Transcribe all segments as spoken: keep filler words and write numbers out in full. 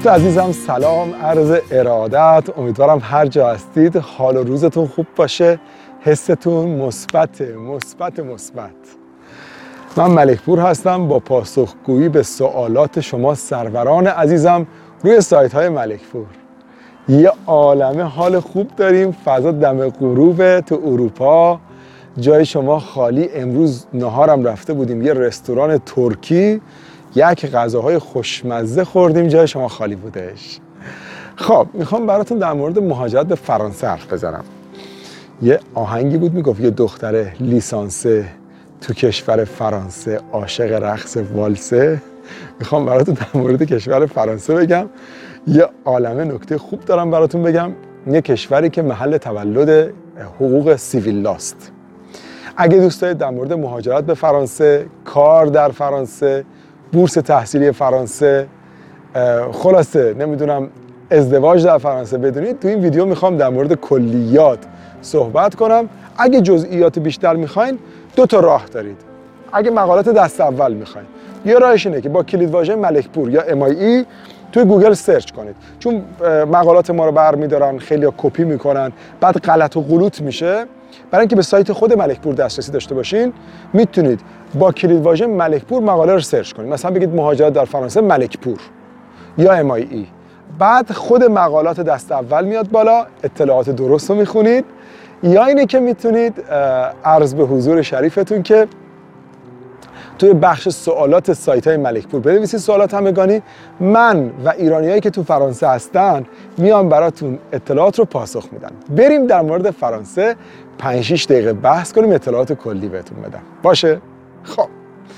دوست عزیزم سلام، عرض ارادت. امیدوارم هر جا هستید حال و روزتون خوب باشه، حستون مثبت مثبت مثبت. من ملک پور هستم با پاسخگویی به سوالات شما سروران عزیزم روی سایت های ملک پور. یه عالمه حال خوب داریم، فضا دم غروبه تو اروپا، جای شما خالی. امروز نهارم رفته بودیم یه رستوران ترکی، یک غذاهای خوشمزه خوردیم، جای شما خالی بودش. خب میخوام براتون در مورد مهاجرت به فرانسه حرف بزنم. یه آهنگی بود میگفت یه دختره لیسانسه تو کشور فرانسه عاشق رقص والسه. میخوام براتون در مورد کشور فرانسه بگم، یه عالمه نکته خوب دارم براتون بگم. یه کشوری که محل تولد حقوق سیویلاست. اگه دوست دارید در مورد مهاجرت به فرانسه، کار در فرانسه، بورس تحصیلی فرانسه، خلاصه نمیدونم ازدواج در فرانسه بدونید، تو این ویدیو میخوام در مورد کلیات صحبت کنم. اگه جزئیات بیشتر میخواین دو تا راه دارید. اگه مقالات دست اول میخواین، یه راهش اینه که با کلید واژه ملک پور یا ام آی ای توی گوگل سرچ کنید، چون مقالات ما رو برمیدارن، خیلی‌ها کپی میکنن، بعد غلط و غلوط میشه. برای اینکه به سایت خود ملک پور دسترسی داشته باشین، میتونید با کلید واژه ملک پور مقاله رو سرچ کنید. مثلا بگید مهاجرت در فرانسه ملک پور یا ام آی ای، بعد خود مقالات دست اول میاد بالا، اطلاعات درست رو میخونید. یا اینه که میتونید عرض به حضور شریفتون که توی بخش سوالات سایت های ملک پور بنویسید سوالات همگانی. من و ایرانیایی که تو فرانسه هستن میام براتون اطلاعات رو پاسخ میدن. بریم در مورد فرانسه پنج شش دقیقه بحث کنیم، اطلاعات کلی بهتون بدم. باشه؟ خب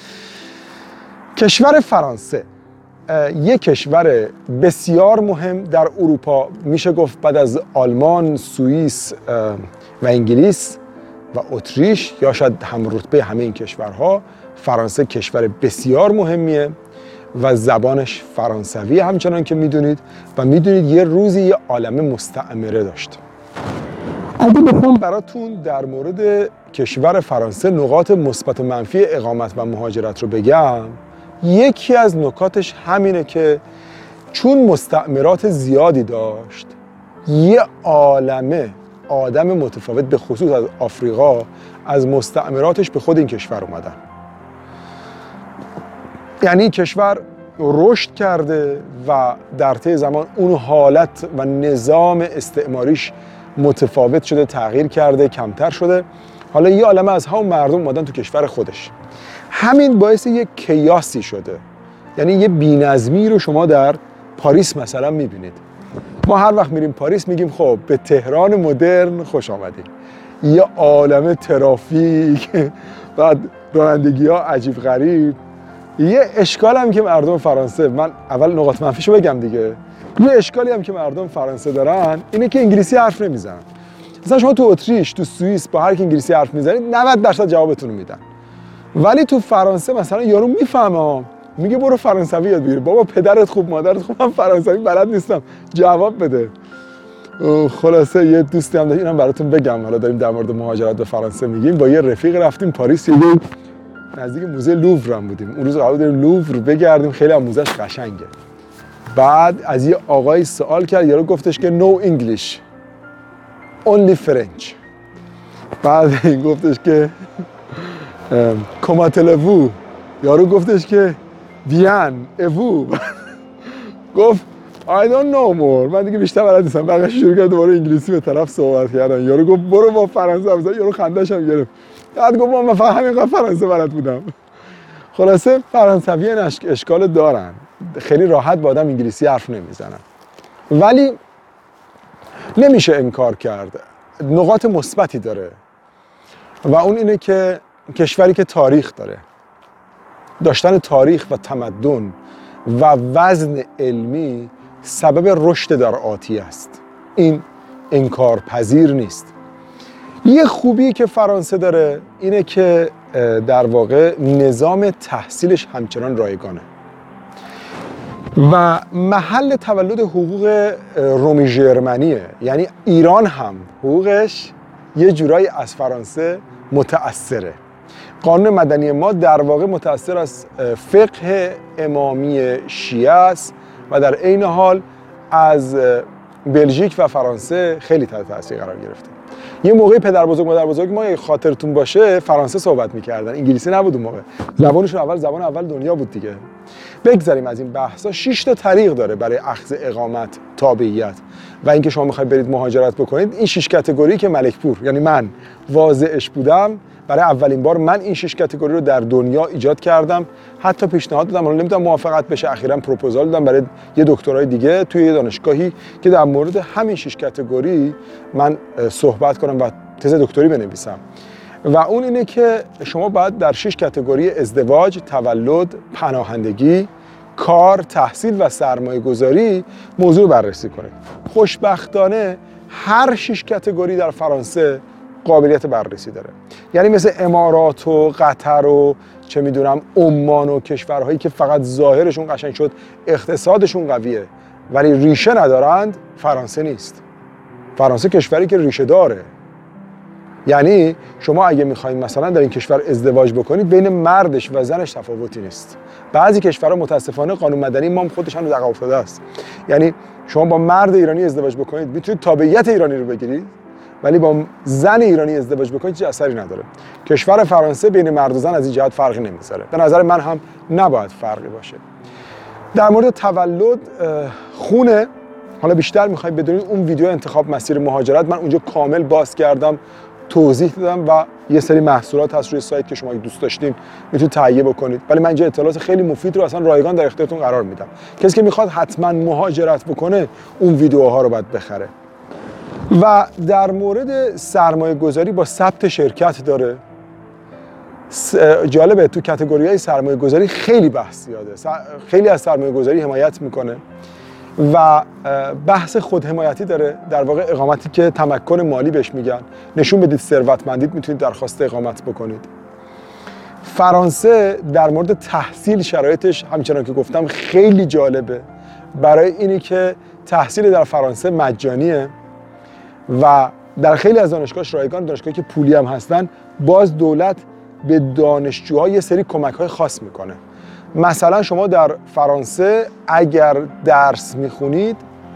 کشور فرانسه یک کشور بسیار مهم در اروپا، میشه گفت بعد از آلمان، سوئیس و انگلیس و اتریش، یا شاید هم رتبه همه این کشورها، فرانسه کشور بسیار مهمیه و زبانش فرانسوی همچنان که میدونید. و میدونید یه روزی یه عالمه مستعمره داشت. اگه بخوام براتون در مورد کشور فرانسه نقاط مثبت و منفی اقامت و مهاجرت رو بگم، یکی از نکاتش همینه که چون مستعمرات زیادی داشت، یه عالمه آدم متفاوت به خصوص از آفریقا از مستعمراتش به خود این کشور اومدن. یعنی این کشور رشد کرده و در طی زمان اون حالت و نظام استعماریش متفاوت شده، تغییر کرده، کمتر شده. حالا یه عالمه از همون مردم اومدن تو کشور خودش. همین باعث یک کیاسی شده، یعنی یه بی‌نظمی رو شما در پاریس مثلا میبینید. ما هر وقت میریم پاریس میگیم خب به تهران مدرن خوش آمدید. یه عالمه ترافیک، بعد رانندگی ها عجیب غریب. یه اشکال هم که مردم فرانسه، من اول نقاط منفیشو بگم دیگه، یه اشکالی هم که مردم فرانسه دارن اینه که انگلیسی حرف نمیزنن. مثلا شما تو اتریش، تو سوئیس با هر کی انگلیسی حرف میزنید نود درصد جوابتون رو میدن. ولی تو فرانسه مثلا یارو میفهمه، میگه برو فرانسوی یاد بگیر. بابا پدرت خوب مادرت خوب، من فرانسوی بلد نیستم، جواب بده. خلاصه یه دوستی هم داشت، اینم براتون بگم. حالا داریم در مورد مهاجرت به فرانسه میگیم. با یه رفیق رفتیم پاریس، یه نزدیک موزه لوور هم بودیم. اون روز قرار داریم لوور بگردیم، خیلی هم موزهش قشنگه. بعد از یه آقای سوال کرد، یارو گفتش که نو انگلیش، اونلی فرنچ. بعد این گفتش که کماتلوو، یارو گفتش که بیان اوو. گفت I don't know more. من دیگه بیشتر بلد نیستم. بقیه شروع کرد دوباره انگلیسی به طرف صحبت کردن. یارو گفت برو با فرانسه حرف بزن. یارو خنده‌ش هم گرفت. بعد گفت من فقط همینقدر فرانسه بلد بودم. خلاصه فرانسوی اشکال دارن، خیلی راحت با آدم انگلیسی حرف نمیزنن، ولی نمیشه انکار کرد نقاط مثبتی داره. و اون اینه که کشوری که تاریخ داره، داشتن تاریخ و تمدن و وزن علمی سبب رشد در آتی است. این انکار پذیر نیست. یه خوبی که فرانسه داره اینه که در واقع نظام تحصیلش همچنان رایگانه و محل تولد حقوق رومی ژرمنیه. یعنی ایران هم حقوقش یه جورایی از فرانسه متأثره. قانون مدنی ما در واقع متأثر از فقه امامی شیعه است و در عین حال از بلژیک و فرانسه خیلی تحت تاثیر قرار گرفته. یه موقعی پدر بزرگ مادر بزرگ ما خاطرتون باشه فرانسه صحبت میکردن، انگلیسی نبود اون موقع. زبانشون اول زبان اول دنیا بود دیگه. بگذاریم از این بحثا. شش تا طریق داره برای اخذ اقامت، تابعیت و اینکه شما میخواید برید مهاجرت بکنید. این شش کاتگوری که ملکپور، یعنی من واضعش بودم، برای اولین بار من این شش کاتگوری رو در دنیا ایجاد کردم. حتی پیشنهاد دادم، حالا نمیدونم موافقت بشه، اخیراً پروپوزال دادم برای یه دکترای دیگه توی یه دانشگاهی که در مورد همین شش کاتگوری من صحبت کنم و تز دکتری بنویسم. و اون اینه که شما باید در شش کاتگوری ازدواج، تولد، پناهندگی، کار، تحصیل و سرمایه گذاری موضوع بررسی کنید. خوشبختانه هر شش کاتگوری در فرانسه قابلیت بررسی داره. یعنی مثل امارات و قطر و چه میدونم عمان و کشورهایی که فقط ظاهرشون قشنگ شد اقتصادشون قویه ولی ریشه ندارند، فرانسه نیست. فرانسه کشوری که ریشه داره. یعنی شما اگه میخواید مثلا در این کشور ازدواج بکنید، بین مردش و زنش تفاوتی نیست. بعضی کشورها متاسفانه قانون مدنی ما خودش هم عقب افتاده است. یعنی شما با مرد ایرانی ازدواج بکنید میتونید تابعیت ایرانی رو بگیرید، ولی با زن ایرانی ازدواج بکنید چه اثری نداره. کشور فرانسه بین مرد و زن از این جهت فرقی نمیذاره. به نظر من هم نباید فرقی باشه. در مورد تولد خونه، حالا بیشتر میخواید بدونید، اون ویدیو انتخاب مسیر مهاجرت من اونجا کامل باز کردم، توضیح دادم و یه سری محصولات هست روی سایت که شما اگه دوست داشتین میتونید تهیه بکنید. ولی من اینجا اطلاعات خیلی مفید رو اصلا رایگان در اختیارتون قرار میدم. کسی که میخواد حتما مهاجرت بکنه اون ویدیوها رو باید بخره. و در مورد سرمایه گذاری با ثبت شرکت داره. جالبه تو کاتگوری‌های سرمایه گذاری خیلی بحث زیاده. خیلی از سرمایه گذاری حمایت میکنه و بحث خود حمایتی داره، در واقع اقامتی که تمکن مالی بهش میگن. نشون بدید ثروتمندید میتونید درخواست اقامت بکنید. فرانسه در مورد تحصیل شرایطش همچنان که گفتم خیلی جالبه، برای اینی که تحصیل در فرانسه مجانیه و در خیلی از دانشگاهش رایگان، دانشگاهی که پولی هم هستن، باز دولت به دانشجوها یه سری کمک‌های خاص میکنه. مثلا شما در فرانسه اگر درس میخونید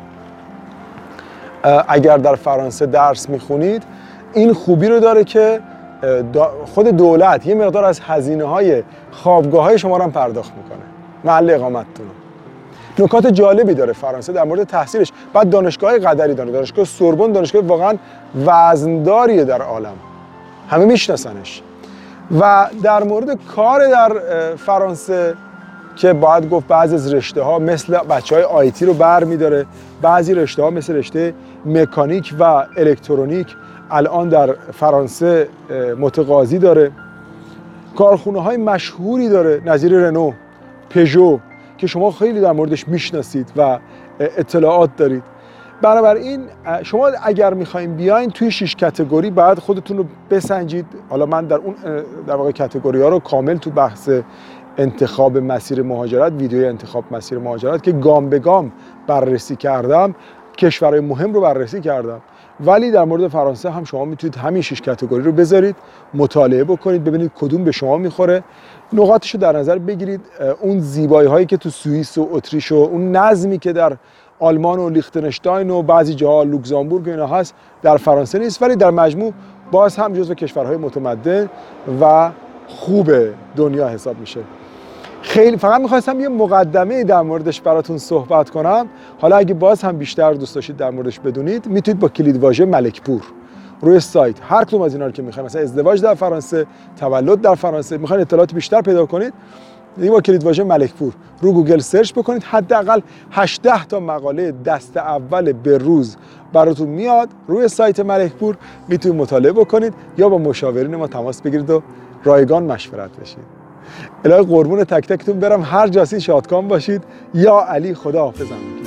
اگر در فرانسه درس میخونید این خوبی رو داره که خود دولت یه مقدار از هزینه‌های خوابگاه‌های شما رو هم پرداخت میکنه، محل اقامتتون. نکات جالبی داره فرانسه در مورد تحصیلش. بعد دانشگاه قدری داره، دانشگاه سوربن، دانشگاه واقعا وزنداریه در عالم، همه میشناسنش. و در مورد کار در فرانسه که باید گفت بعضی از رشته ها مثل بچه های آیتی رو بر میداره، بعضی رشته ها مثل رشته مکانیک و الکترونیک الان در فرانسه متقاضی داره. کارخونه های مشهوری داره نظیر رنو، پژو که شما خیلی در موردش میشناسید و اطلاعات دارید. بنابراین شما اگر میخواین بیاین توی شش کاتگوری باید خودتون رو بسنجید. حالا من در اون در واقع کاتگوری ها رو کامل تو بحث انتخاب مسیر مهاجرت، ویدیوی انتخاب مسیر مهاجرت که گام به گام بررسی کردم، کشورهای مهم رو بررسی کردم. ولی در مورد فرانسه هم شما میتونید همین شش کاتگوری رو بذارید، مطالعه بکنید، ببینید کدوم به شما میخوره، نقاطش رو در نظر بگیرید. اون زیبایی هایی که تو سوئیس و اتریش و اون نظمی که در آلمان و لیختنشتاین و بعضی جاها لوکزامبورگ و اینا هست در فرانسه نیست، ولی در مجموع باز هم جزو کشورهای متمدن و خوب دنیا حساب میشه. خیلی فقط میخواستم یه مقدمه در موردش براتون صحبت کنم. حالا اگه باز هم بیشتر دوست داشتید در موردش بدونید، میتونید با کلید واژه ملکپور روی سایت هر کدوم از اینا رو که میخواید، مثلا ازدواج در فرانسه، تولد در فرانسه، میخواید اطلاعات بیشتر پیدا کنید، دیگه با کلید واژه ملکپور رو گوگل سرچ بکنید. حداقل هجده تا مقاله دست اول به روز براتون میاد روی سایت ملکپور، میتونید مطالعه بکنید یا با مشاورین ما تماس بگیرید و رایگان مشورت بشید. الهی قربون تک تکتون برم، هر جاسی شادکام باشید. یا علی، خدا حافظم.